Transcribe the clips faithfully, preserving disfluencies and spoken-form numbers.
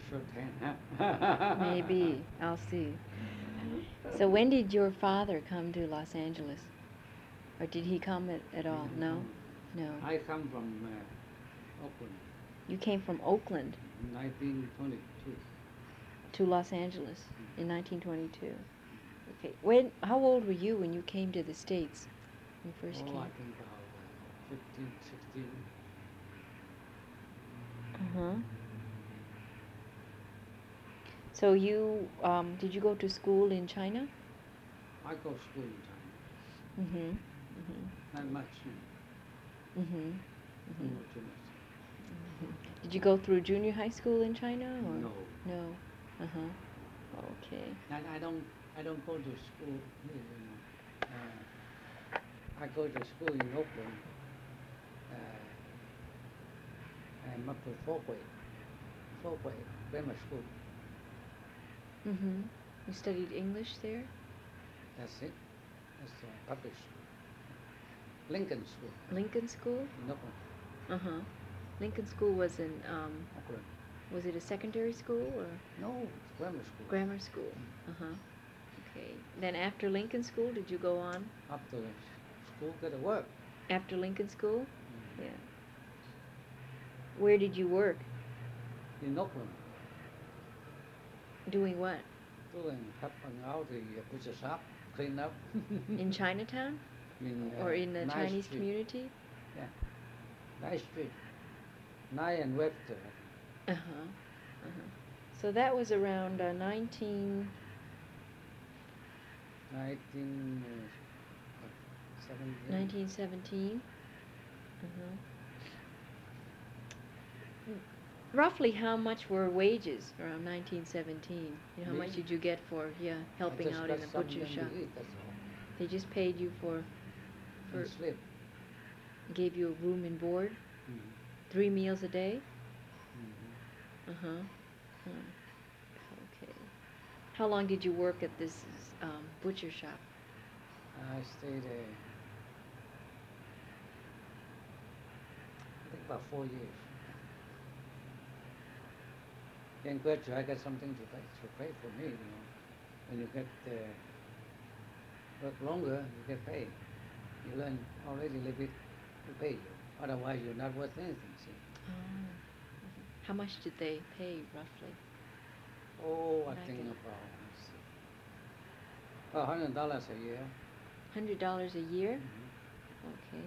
should have. Maybe. I'll see. So when did your father come to Los Angeles? Or did he come at, at He all? didn't No? come. No. I come from uh, Oakland, You came from Oakland nineteen twenty-two. to Los Angeles Mm. in nineteen twenty-two. Okay. When how old were you when you came to the States? When you first Oh, came? I think about uh, fifteen, sixteen. Uh-huh. So you um did you go to school in China? I go to school in China. Mhm. Mhm. Not much. Mhm. Mhm. Not too much. Mhm. Did you go through junior high school in China or No. no? Uh-huh. Okay. And I don't I don't go to school here, you know. Uh, I go to school in Oakland. Uh, I'm up to fourth grade. Fourth grade, grammar school. Mhm. You studied English there? That's it. That's uh, public school. Lincoln School Lincoln School? in Oakland. Uh-huh. Lincoln School was in um Oakland. was it a secondary school or No, it's grammar school. grammar school? Mm. Uh-huh. Okay. Then after Lincoln School, did you go on? After school, get to work. After Lincoln School? Mm. Yeah. Where did you work? In Oakland, Doing what? doing helping out the uh, butcher shop, clean up. In Chinatown? in, uh, Or in the Ninth Chinese Street. community? Yeah, Ninth Street, Ninth and Webster. Uh-huh. Uh-huh. So that was around uh, nineteen Nineteen uh, seventeen. nineteen seventeen. Uh-huh. Roughly how much were wages around nineteen seventeen? You know, how much Me? did you get for, yeah, helping I just out got in the something butcher to shop? eat, that's all. They just paid you for, for And sleep. gave you a room and board? Mhm. Three meals a day? Mhm. Uh-huh. Huh. Okay. How long did you work at this um, butcher shop? I stayed there, I think about four years. Then gradually I got something to pay, to pay for me, you know. When you get uh, work longer, you get paid. You learn already a little bit to pay you. Otherwise, you're not worth anything. See? Oh. Mhm. How much did they pay roughly? Oh, I Back think in- about let's see, about hundred dollars a year. Hundred dollars a year? Mhm. Okay.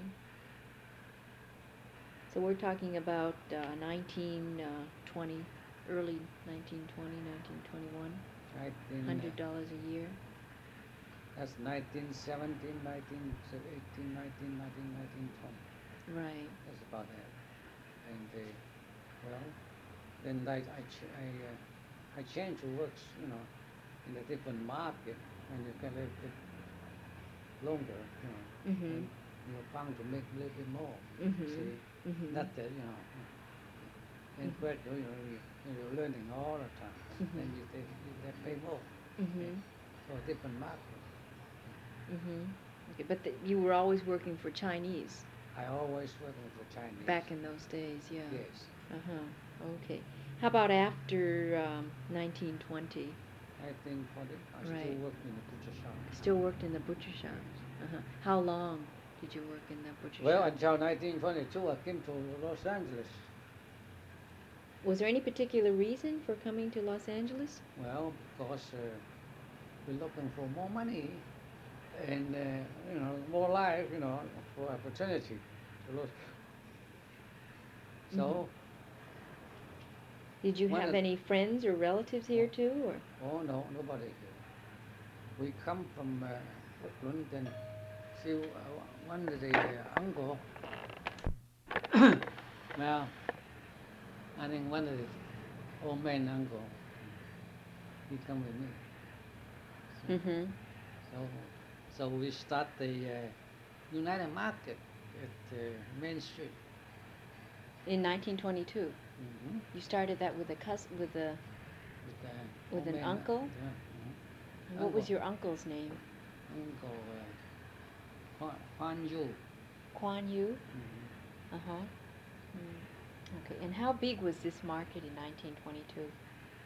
So we're talking about uh, nineteen uh, twenty, early nineteen twenty, nineteen twenty-one. Nineteen. Hundred Uh, dollars a year. that's nineteen seventeen, nineteen eighteen, nineteen nineteen, nineteen twenty. Right. That's about that. And uh, well, then I I ch- I, uh, I changed to works, you know, in a different market, and you get a little bit longer, you know, Mhm. and you're bound to make a little bit more. Mhm. See, Mhm. not that you know. And Mhm. gradually, you know, you, you're learning all the time, and Mhm. then you, they, you get paid more. Mhm. So a different market. Mhm. Okay, but the, you were always working for Chinese I always working for Chinese. back in those days, yeah. Yes. Uh huh. Okay. How about after um, nineteen twenty? nineteen forty, I Right. still work in the butcher shop. Still worked in the butcher shop. Uh huh. How long did you work in the butcher Well, shop? until nineteen twenty-two, I came to Los Angeles. Was there any particular reason for coming to Los Angeles? Well, because uh, we're looking for more money and, uh, you know, more life, you know, for opportunity. To Los- So, Did you One have of- any friends or relatives here too, or? oh no, nobody here. We come from uh, Brooklyn, then see uh, one of the uh, uncle. Well, I think one of the old man uncle, he come with me. So, Mm-hmm. so, so we start the uh, United Market at uh, Main Street. In nineteen twenty-two, Mm-hmm. you started that with a cus with a With, uh, with old an man, uncle. Yeah. mhm. What was Uncle. your uncle's name? Uncle uh, Huan, Huan Yu. Quan Yu. Mm-hmm. Uh huh. Mm. Okay. And how big was this market in nineteen twenty-two?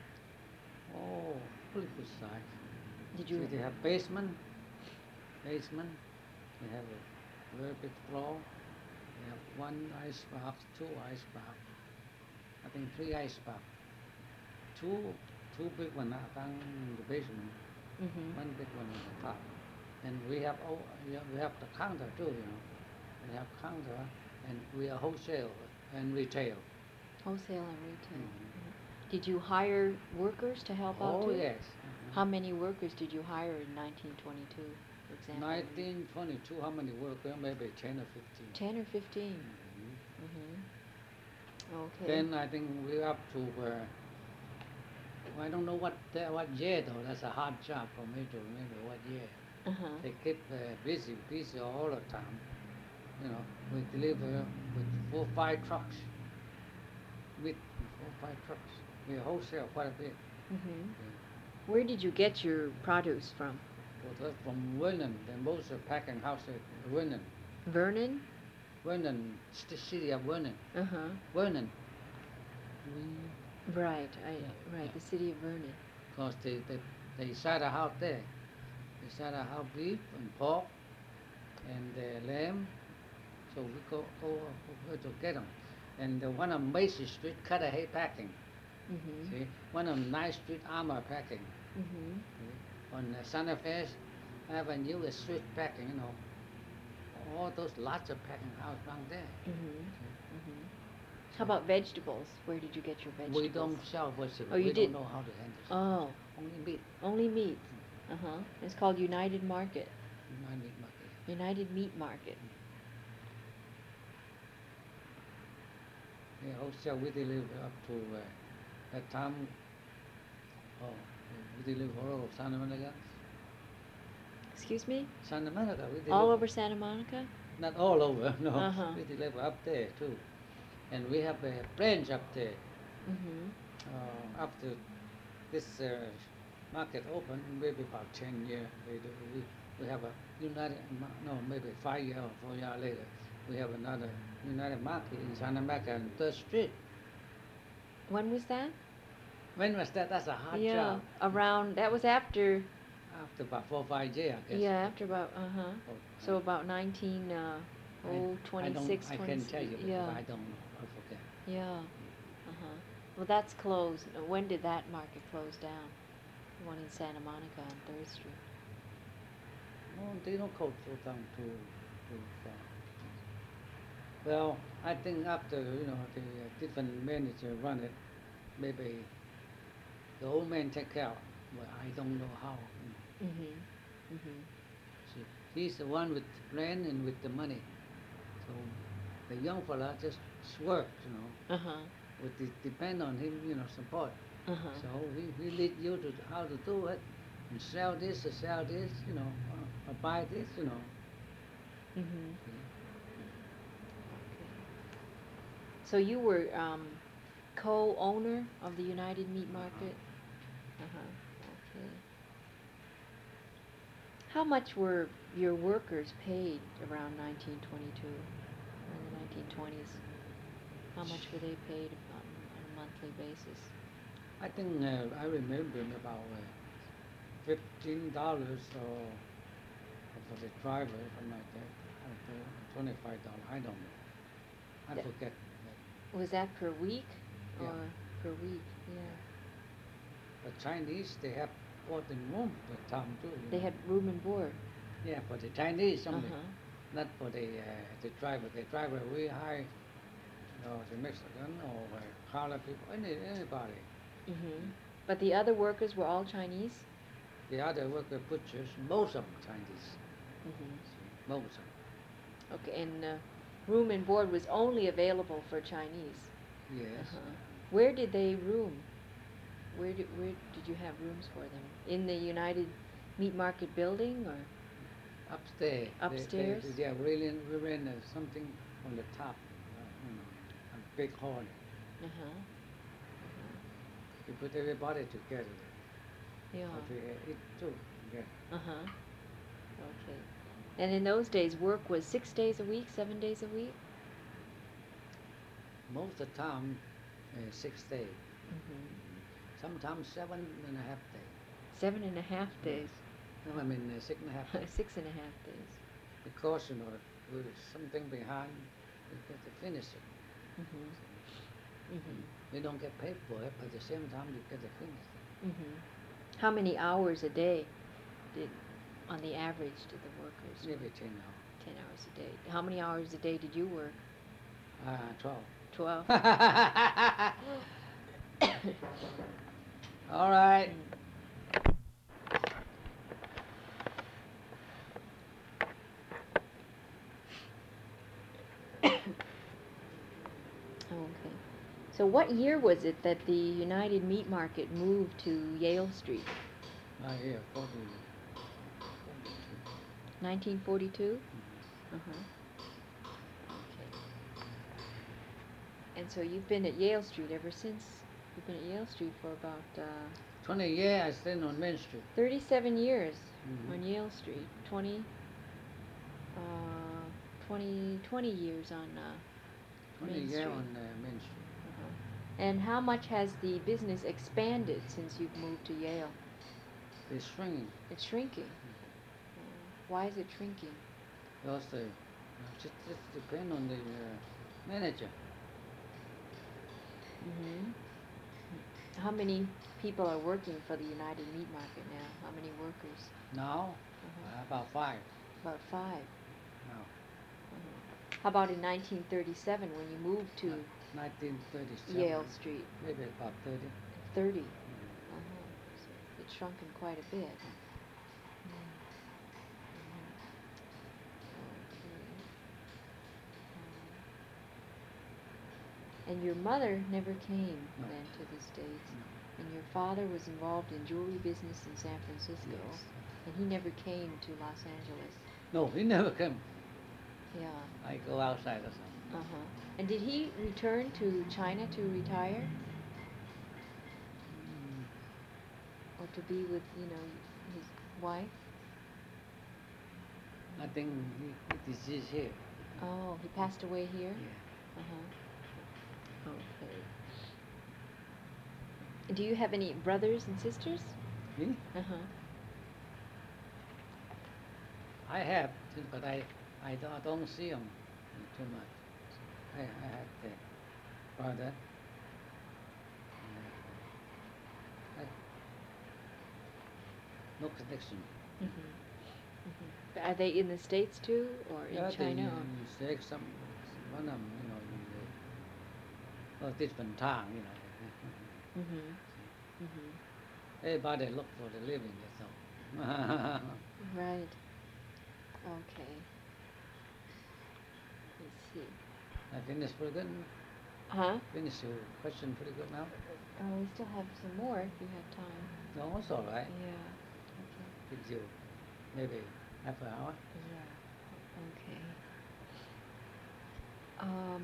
Oh, pretty good size. Did See, you? they have basement, basement. They have a very big floor. They have one ice box, two ice box. I think three ice box. Two, two big one are down in the basement. Mm-hmm. One big one on the top. And we have oh, yeah, we have the counter too. You know, we have counter, and we are wholesale and retail. Wholesale and retail. Mhm. Mhm. Did you hire workers to help out Oh too? yes. Mhm. How many workers did you hire in nineteen twenty-two, for example? nineteen twenty-two. How many workers? Maybe ten or fifteen. Ten or fifteen. Mhm. Mm-hmm. Okay. Then I think we're up to. Uh, I don't know what the, what year though. That's a hard job for me to remember what year. Uh-huh. They keep uh, busy, busy all the time. You know, we deliver with four, five trucks. With four, five trucks. We wholesale quite a bit. Mm-hmm. Yeah. Where did you get your produce from? Well, that's from Vernon. The most of packing house at Vernon. Vernon? Vernon, the city of Vernon. Uh-huh. Vernon. Right, I, Yeah, right, yeah. the city of Vernon. Because they, they, they sell a house there. They sell a house beef and pork and uh, lamb. So we go go over to get them. And the one on Macy Street, Cudahy packing. Mm-hmm. See, one on Ninth Street, Armour packing. Mm-hmm. See? On uh, Santa Fe Avenue is street packing. You know, all those lots of packing house around there. Mm-hmm. See? Mm-hmm. How about vegetables? Where did you get your vegetables? We don't sell vegetables. Oh, you we did? don't know how to handle it. Oh, Only meat. only meat. Uh-huh. It's called United Market. Not meat market. United Meat Market. Yeah, wholesale we deliver up to uh, that time. Oh, we deliver all over Santa Monica. Excuse me? Santa Monica, we deliver. All over Santa Monica? Not all over, no. Uh-huh. We deliver up there too, and we have a branch up there. Mm-hmm. Uh, after this uh, market open, maybe about ten years later, we we have a United. Ma- No, maybe five years or four years later, we have another United Market in Santa Monica on Third Street. When was that? When was that? That's a hard yeah, job. around, that was after, After about four or five years, I guess. yeah, after about, uh-huh. Oh, So about nineteen, uh, I- oh, I don't- twenty-six, I twenty. can tell you, but Yeah, I don't know. I forget. yeah, uh-huh. Well, that's closed. Uh, When did that market close down? The one in Santa Monica on Third Street. No, they don't go so down too, too far. Well, I think after, you know, the uh, different manager run it, maybe the old man take care, but I don't know how. You know. Mm-hmm, mm-hmm. See, he's the one with the land and with the money. So the young fella just works, you know, Uh-huh, would de- depend on him, you know, support. uh-huh. So he, he lead you to how to do it, and sell this or sell this, you know, or, or buy this, you know. Mm-hmm. See. So you were, um, co-owner of the United Meat Market? Uh-huh, okay. How much were your workers paid around nineteen twenty-two, in the nineteen twenties? How much were they paid on, on a monthly basis? I think uh, I remember about uh, fifteen dollars or for the driver, something like that, or twenty-five dollars. I don't know. I Yeah. forget. Was that per week Yeah. or per week? Yeah. But Chinese, they have board and room at the time too. you They know. had room and board. Yeah, for the Chinese only, Uh-huh. not for the uh, the driver. The driver we hire, you know, the Mexican or uh, colored people, any anybody. Mm-hmm. But the other workers were all Chinese? The other worker butchers, most of them Chinese. Mm-hmm. Most of them. Okay, and uh, room and board was only available for Chinese. Yes. Uh-huh. Where did they room? Where did where did you have rooms for them? In the United Meat Market building, or? Upstairs. They- they- Upstairs? They, yeah, really, we ran uh, something on the top, uh, you know, a big hall. Uh-huh. We put everybody together. Yeah. But we uh, eat too. Yeah. Uh-huh. Okay. And in those days, work was six days a week, seven days a week? Most of the time, uh, six days. Mm-hmm. sometimes seven and a half days. Seven and a half days. No, I mean uh, six and a half days. Six and a half days. Because, you know, with something behind, you get to finish it. Mhm. Mhm. You don't get paid for it, but at the same time, you get to finish it. Mhm. How many hours a day did, on the average, did the workers work? Maybe ten hours. Ten hours a day. How many hours a day did you work? Uh, twelve. Twelve. All right. Okay. So what year was it that the United Meat Market moved to Yale Street? Uh, yeah, forty. nineteen forty-two? Mhm. Uh-huh. Okay. And so you've been at Yale Street ever since? You've been at Yale Street for about uh, Twenty years I stayed on Main Street. thirty-seven years Mhm. on Yale Street. Twenty, uh, twenty, twenty years on uh, Twenty Main years Street. on uh, Main Street. Uh-huh. And how much has the business expanded since you've moved to Yale? It's shrinking. It's shrinking. Uh, why is it shrinking? Because the, just, just depend on the uh, manager. Mm-hmm. How many people are working for the United Meat Market now? How many workers? Now, Uh-huh. uh, about five. About five. Now, Uh-huh. How about in nineteen thirty-seven when you moved to nineteen thirty-seven. Yale Street? Maybe about thirty. thirty. Mhm. Uh-huh. So it's shrunken quite a bit. Mm. Mhm. Okay. Um, and your mother never came No. then to the States, No. and your father was involved in jewelry business in San Francisco, Yes. and he never came to Los Angeles. No, he never came. Yeah. I go outside or something. Uh-huh. And did he return to China to retire? Mm. Or to be with, you know, his wife? I think he, he disease here. Oh, he passed away here? Yeah. Uh-huh. Okay. Do you have any brothers and sisters? Me? Uh-huh. I have, too, but I, I don't, I don't see him too much. I, I had a brother. Uh, I, no connection. Mm-hmm. Mm-hmm. Are they in the States too, or in Yeah, they China? you, or- you say some, one of them, you know, in the, well, different town, you know. Mm-hmm. Mm-hmm. Everybody look for the living, that's all. Right. Okay. Let's see. I finished pretty good. Huh? Finish your question pretty good now. Oh, we still have some more if you have time. No, it's all right. Yeah. Okay. Gives you maybe half an hour. Yeah. Okay. Um,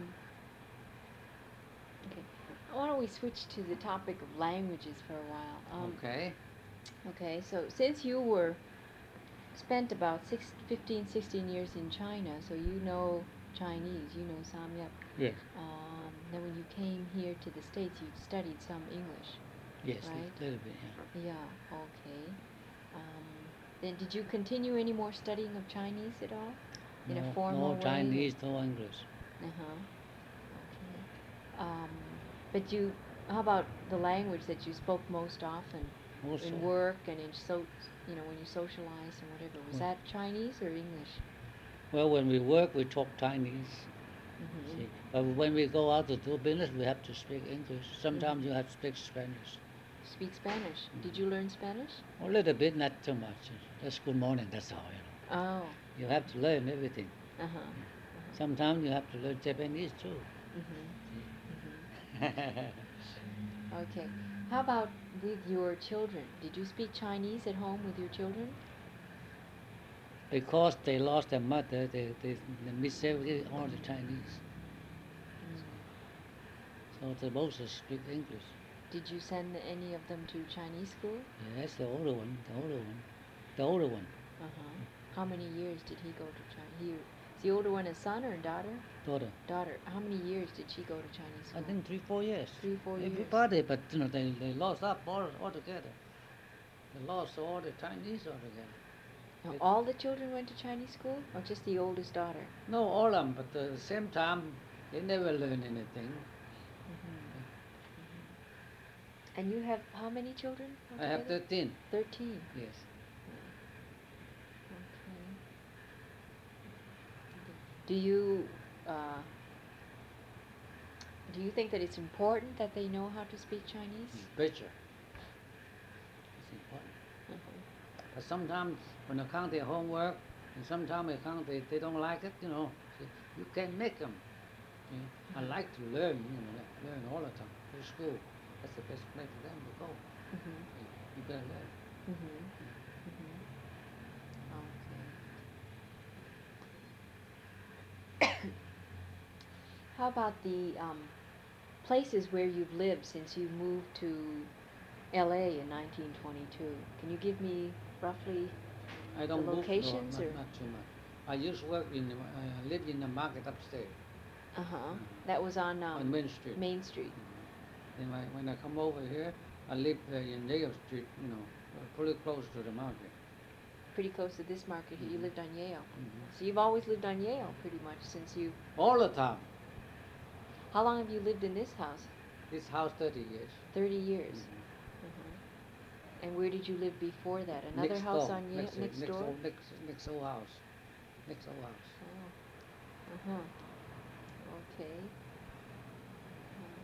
okay. Why don't we switch to the topic of languages for a while? Um, Okay. Okay, so since you were spent about six, fifteen, sixteen years in China, so you know Chinese, you know Samyuk. Yes. Um, then when you came here to the States, you studied some English. Yes, Right. a little bit, yeah. Yeah, okay. Um, then did you continue any more studying of Chinese at all? In no, a formal no way? Chinese, no English. Uh-huh. Okay. Um, but you, how about the language that you spoke most often Most in of- work and in so, you know, when you socialized and whatever? Was Well- that Chinese or English? Well, when we work, we talk Chinese. Mm-hmm. See. But when we go out to do business, we have to speak English. Sometimes you have to speak Spanish. Speak Spanish. Mm-hmm. Did you learn Spanish? A little bit, not too much. Just good morning, that's all, you know. Oh. You have to learn everything. Uh-huh. uh-huh. Sometimes you have to learn Japanese too. Mm-hmm. Mm-hmm. Okay. How about with your children? Did you speak Chinese at home with your children? Because they lost their mother, they, they, they miss everything, all the Chinese. Mm. So they're supposed to speak English. Did you send any of them to Chinese school? Yes, the older one, the older one, the older one. Uh-huh. How many years did he go to China? He Is the older one a son or a daughter? daughter. Daughter. How many years did she go to Chinese I school? think three, four years. Three, four years. Everybody, but you know, they, they lost up all altogether. They lost all the Chinese altogether. Now, It- all the children went to Chinese school, or just the oldest daughter? No, all of them, but at the same time, they never learn anything. And you have how many children? I have altogether? thirteen. Thirteen. Yes. Okay. Do you uh, do you think that it's important that they know how to speak Chinese? It's better. It's important. But sometimes when they count their homework, and sometimes they count they, they don't like it, you know, so you can make them. You know, I like to learn, you know, like learn all the time. Go to school. That's the best place for them to go. Mhm. You, you better learn. Mhm. Mhm. Okay. How about the um, places where you've lived since you moved to L A in nineteen twenty-two? Can you give me roughly? I don't The move, no, locations not, or- not too much. I used to work in, the, I live in the market upstairs Uh huh. Mhm. That was on um, on Main Street. Main Street. Then when, when I come over here, I live uh, in Yale Street, you know, uh, pretty close to the market. Pretty close to this market here. You Mhm. lived on Yale. Mhm. So you've always lived on Yale pretty much since you. All the time. How long have you lived in this house? This house thirty years. thirty years. Mhm. Uh-huh. And where did you live before that? Another Next house door, on Yale next, next, next door? Old, next, next old house. Next old house. Oh. Uh-huh. Okay. Uh,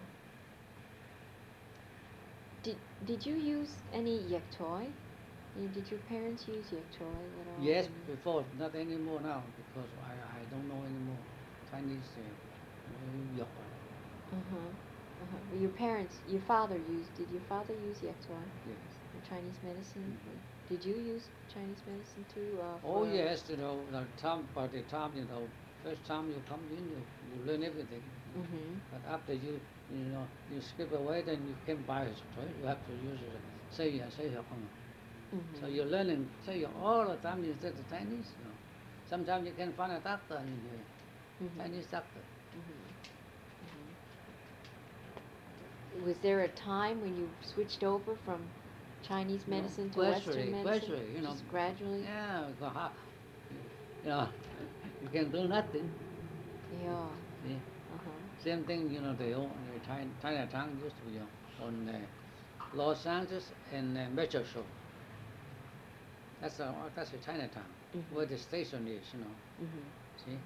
Did did you use any yek toy? Y- Did your parents use yek toy at all? Yes, when- before, not anymore now, because I, I don't know anymore. Chinese, uh, yok. Uh-huh. Uh-huh. Well, your parents, your father used, did your father use yek toy? Yes. The Chinese medicine? Mhm. Did you use Chinese medicine too? Uh, Oh for- yes, you know, the time, by the time, you know, first time you come in, you, you learn everything. Mhm. But after you, you know, you skip away, then you can buy it. Right? You have to use it. Say yeah, say yeah. Mhm. So you're learning, say yeah, all the time you study Chinese. You know. Sometimes you can find a doctor in here, Mhm. Chinese doctor. Mhm. Mhm. Was there a time when you switched over from Chinese No, medicine to gradually, Western medicine? gradually, you know. Just gradually? Yeah, go ha- you know, you can do nothing. Yeah. See? Uh-huh. Same thing, you know, the old the China, Chinatown used to be on uh, Los Angeles and uh, Metro Show. That's a, that's a Chinatown, Mhm. where the station is, you know. Mhm. See?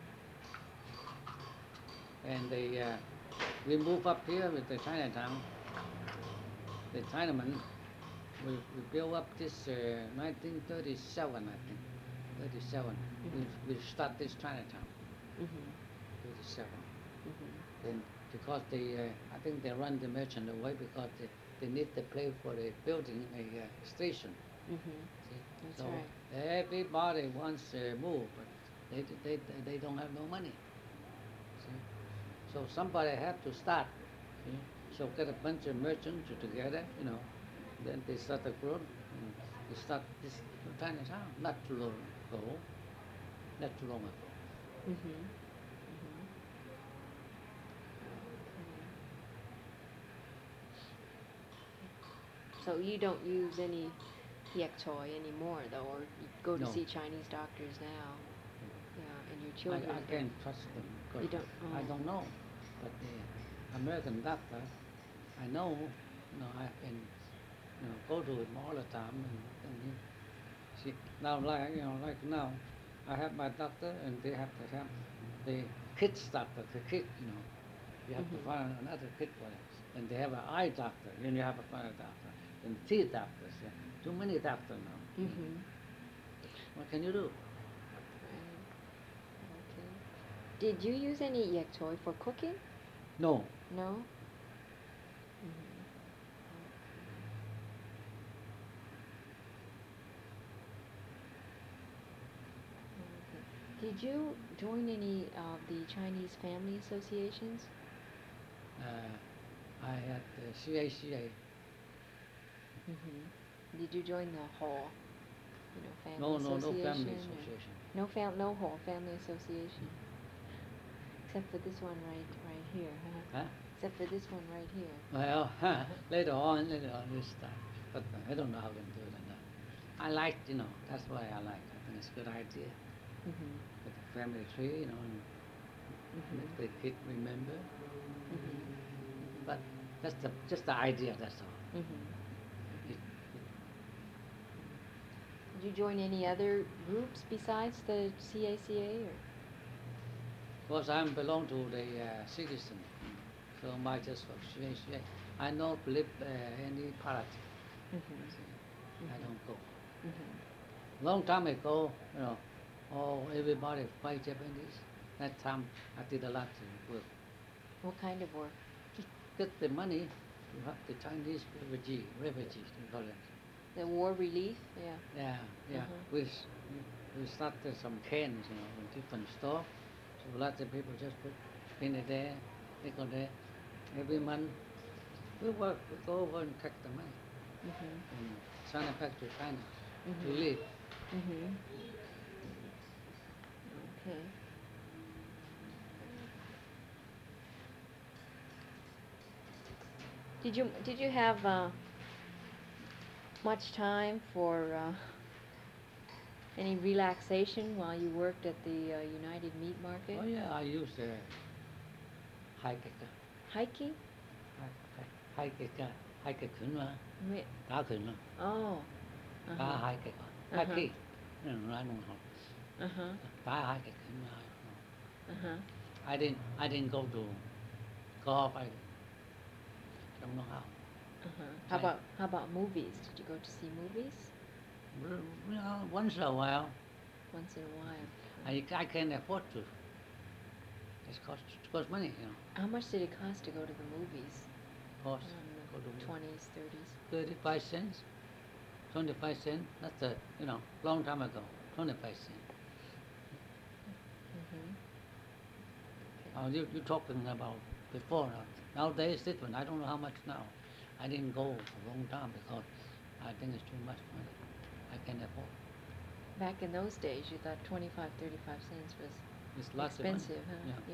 And they, uh, we move up here with the Chinatown, the Chinaman. We, we built up this uh, nineteen thirty-seven, I think, thirty-seven. Mhm. We, we start this Chinatown, Mhm. thirty-seven. Mhm. And because they, uh, I think they run the merchant away because they, they need the place for the building a uh, station. Mhm. See? That's So right. everybody wants to move, but they, they, they don't have no money. See? So somebody have to start. See? So get a bunch of merchants together, you know. Then they start a group. And they start this Chinatown not too long ago. Not too long ago. Mhm. Mhm. So you don't use any yek toy anymore, though, or you go to No. see Chinese doctors now? Yeah, and your I, children. I don't. can't trust them. 'Cause You don't- I oh. don't know. But the American doctor, I know, you know, I can, you know, go to him all the time. And, and he, see, now, like, you know, like now, I have my doctor, and they have to have the kids doctor, the kid, you know. You have Mhm. to find another kid for it. And they have an eye doctor, then you have to find a doctor. And teeth doctors, yeah. Too many doctors now. Mhm. What can you do? Right. Okay. Did you use any yek toy for cooking? No. No. Mhm. Okay. Did you join any of the Chinese family associations? Uh, I had the C A C A. Mm-hmm. Did you join the hall? you know, family No, no, no association? family or- association. No fam, no whole family association, except for this one right, right here, huh? Huh? Except for this one right here. Well, later on, later on this time. But I don't know how to do it or not. I like, you know, that's why I like. I think it's a good idea. Mhm. With the family tree, you know, and Mhm. let the kid remember. Mhm. But that's the just the idea. That's all. Mhm. It, Did you join any other groups besides the C A C A, or? because I belong to the uh, citizen, so my just for C A C A. I don't believe uh, any politics. Mhm. See, I don't go. Mhm. Long time ago, you know, oh everybody fight Japanese. That time I did a lot of work. What kind of work? Just get the money to have the Chinese refugee, refugees, they call it. The war relief? Yeah. Yeah, yeah. Uh-huh. We, s- we started some cans, you know, in different store. So lots of people just put in it there, they go there. Every month we work, we go over and collect the money Mhm. and send it back to China Mhm. to live. Mhm. Okay. Did you did you have uh, much time for uh, any relaxation while you worked at the uh, United Meat Market? Oh yeah, I use the high kick, Hiking? high kick, high kick khuyến mà, Wait. cá khuyến mà, Oh. cá Uh-huh. high kick, high Uh-huh. kick. No, no, I don't know. Uh-huh. Cá high kick khuyến mà. Uh-huh. I didn't, I didn't go to golf. I don't know how. Uh-huh. How I- about how about movies? Did you go to see movies? Well, you know, once in a while, Once in a while. I, I can afford to. It costs, it costs money, you know. How much did it cost to go to the movies? Cost, Um, go to twenties, thirties. thirty-five cents, twenty-five cents. That's a, you know, long time ago, twenty-five cents. Mm-hmm. Oh, you, you're talking about before. Now. Nowadays, it's different. I don't know how much now. I didn't go for a long time because I think it's too much money. I can't afford. Back in those days, you thought twenty-five, thirty-five cents was It's lots expensive, of money. huh? Yeah.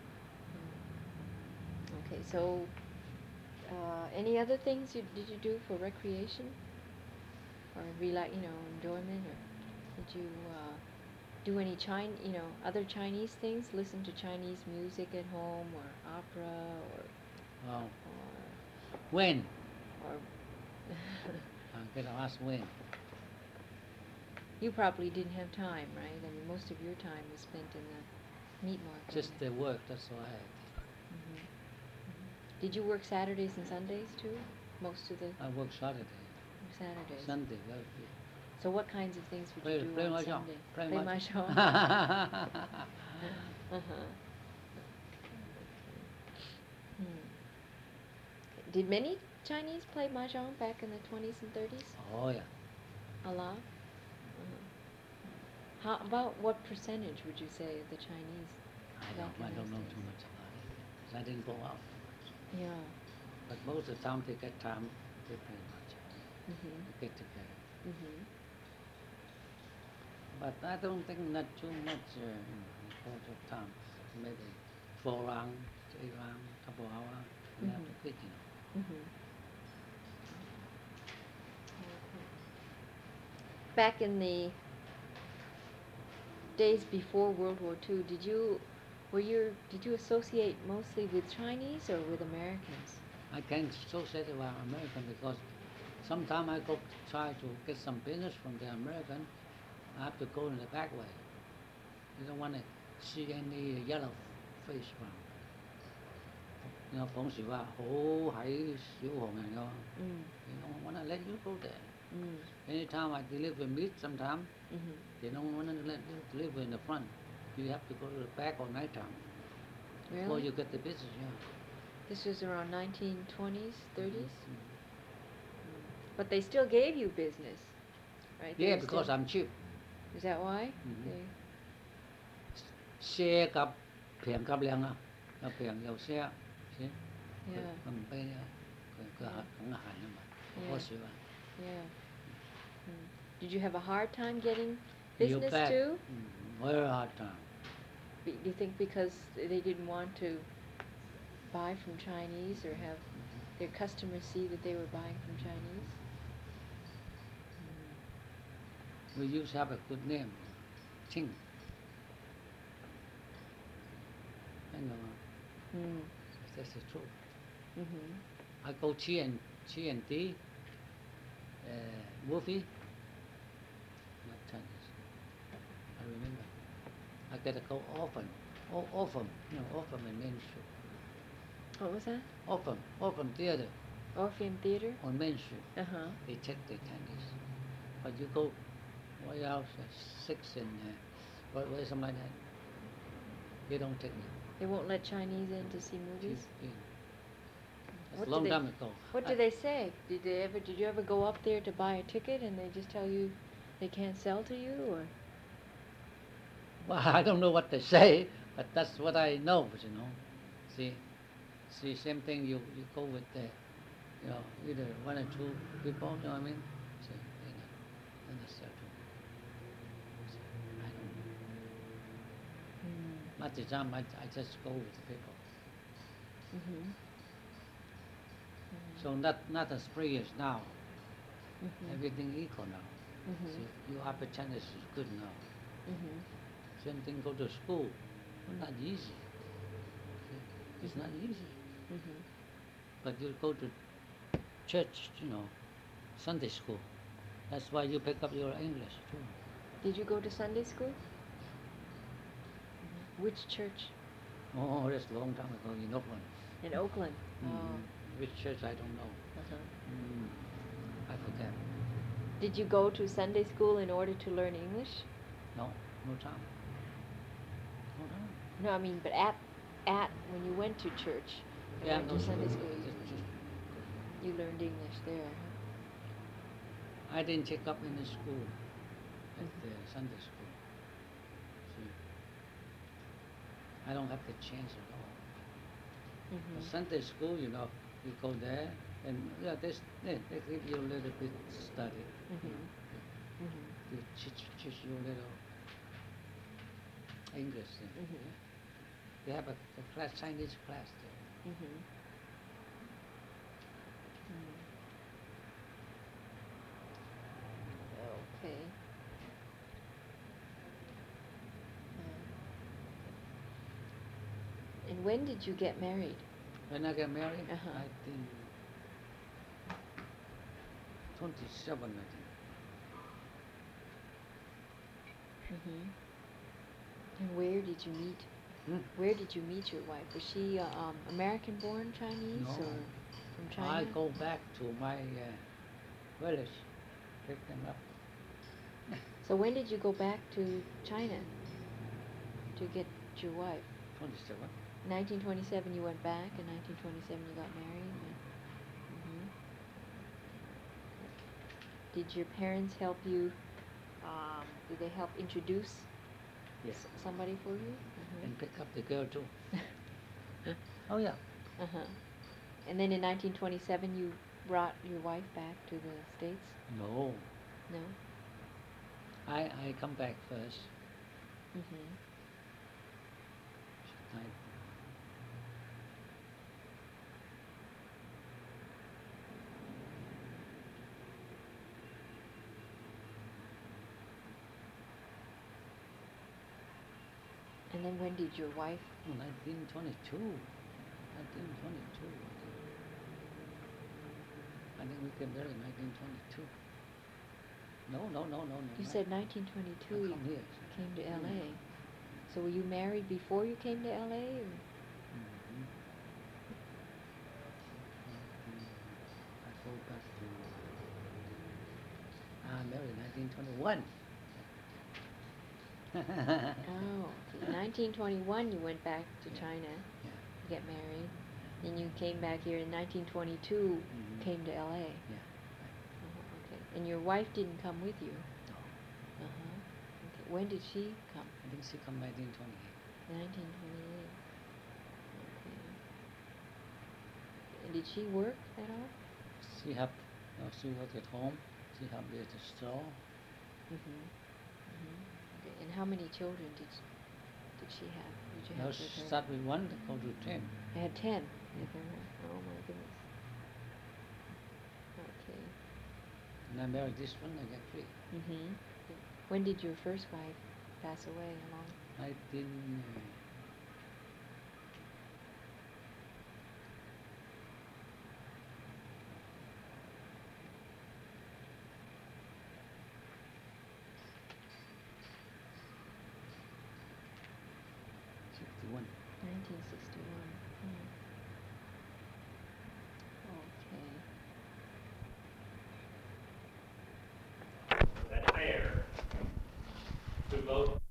Mm. Okay, so uh, any other things you, did you do for recreation or relax, you know, enjoyment, or did you uh, do any Chin, you know, other Chinese things? Listen to Chinese music at home, or opera, or Well, or when? or I'm going to ask when. you probably didn't have time, right? I mean, most of your time was spent in the meat market. Just the work, that's all I had. Mhm. Mhm. Did you work Saturdays and Sundays too? Most of the I work Saturday, Saturdays. Sunday, very few. So what kinds of things would Play, you do play on mahjong. Sunday? Play Play mahjong. mahjong. Uh-huh. Hmm. Did many Chinese play mahjong back in the twenties and thirties? Oh yeah. A lot? Uh-huh. How about what percentage would you say of the Chinese? I back don't, I in don't those know days? too much about it. 'Cause I didn't go out too much. Yeah. But most of the time they get time, they play mahjong. Mhm. They get together. Mhm. But I don't think not too much uh, you know, because of time. Maybe four rounds, eight rounds, couple hours, and Mhm. after quit, you know. Mhm. Back in the days before World War Two, did you were you did you associate mostly with Chinese or with Americans? I can't associate with American because sometimes I go try to get some business from the American. I have to go in the back way. You don't want to see any yellow face from. You know, 講時話好喺小紅人㗎嘛。 Mm. They don't want to let you go there. Mm. Anytime I deliver meat, sometimes Mhm. they don't want to let you deliver in the front. You have to go to the back or night time before Really? you get the business. Yeah. This was around nineteen twenties, thirties? Mhm. But they still gave you business, right? They Yeah, were because still- I'm cheap. Is that why? Mhm. They- Xe 及平及靚啊，有平有xe，先 Yeah. 佢唔俾啊，佢佢 Yeah. 梗係閒啊嘛， Yeah. 好少啊。 Yeah. Mm. Did you have a hard time getting You business bet. too? Mm, very hard time. Be, do you think because they didn't want to buy from Chinese or have their customers see that they were buying from Chinese? We used to have a good name, Ching. I know, Mm. that's the truth. Mm-hmm. I go Chi and Chi and D, uh, movie, not Chinese. I remember. I gotta go often, o- often, you know, often in Main Street. What was that? Often, often theater Orpheum Theater? on Main Street. Uh-huh. They check the Chinese. But you go way out at six and uh, what, what something like that. They don't take me. They won't let Chinese in to see movies? Yeah. It's What a do long they- time ago. What I- do they say? Did they ever? Did you ever go up there to buy a ticket and they just tell you they can't sell to you, or? Well, I don't know what they say, but that's what I know, you know. See, see, same thing. You you go with the, you know, either one or two people. You know what I mean? See, they not, they not sell to me. See, I don't know. Mm. Not the time. I I just go with the people. Mm-hmm. So not not as free as now. Mm-hmm. Everything equal now. Mm-hmm. See, your opportunity is good now. Mm-hmm. Same thing. Go to school. Well, not easy. See, it's not easy. Mm-hmm. But you go to church, you know, Sunday school. That's why you pick up your English too. Did you go to Sunday school? Which church? Oh, that's a long time ago in Oakland. In Oakland. Mm. Oh. Which church I don't know. Uh-huh. Mm. I forget. Did you go to Sunday school in order to learn English? No, no time. No time. No, I mean, but at at when you went to church, and Yeah, went no, to Sunday school, just, just, you, you learned English there. I didn't take up in the school, at Mhm. the Sunday school. See, I don't have the chance at all. Huh? The Mm-hmm. Sunday school, you know, you go there, and yeah, they, s- they, they give you a little bit study. You Mhm. know, Mm-hmm. they teach, teach you a little English. Thing. Mm-hmm. They have a, a class, Chinese class there. Mm-hmm. Mm. Okay. Uh, and when did you get married? When I got married, Uh-huh. I think twenty-seven, I think. Mm-hmm. And where did you meet? Hmm? Where did you meet your wife? Was she uh, um, American-born Chinese No. or from China? I go back to my uh, village, pick them up. So when did you go back to China to get your wife? twenty-seven. nineteen twenty-seven you went back, and nineteen twenty-seven you got married. Mm-hmm. Did your parents help you? Um, did they help introduce Yes. s- somebody for you? Mm-hmm. And pick up the girl too. Oh yeah. Uh-huh. And then in nineteen twenty-seven you brought your wife back to the States? No. No? I, I come back first. Mm-hmm. I, And then when did your wife? oh, nineteen twenty-two. nineteen twenty-two. I think. I think we came there in nineteen twenty-two. No, no, no, no, no. You no. said nineteen twenty-two I you come here. came to L A. Mm. So were you married before you came to L A? Or? Mhm. Mhm. I go back to. I married nineteen twenty-one. Oh, okay. nineteen twenty-one you went back to Yeah. China Yeah. to get married. Then you came back here in nineteen twenty-two, Mhm. came to L A. Yeah. Uh-huh, okay. And your wife didn't come with you? No. Uh-huh. Okay. When did she come? I think she come nineteen twenty-eight. nineteen twenty-eight. Okay. And did she work at all? She have, no, she work at home. She help with the store. Mhm. Mhm. Okay. And how many children did sh- did she have? Did you Now have with her? start with one, go to ten. I had ten with her. Oh my goodness. Okay. And I married this one, I got three. Mhm. When did your first wife pass away? How long? Nineteen, uh, sixty-one. nineteen sixty-one. Hmm. Okay. That fair to both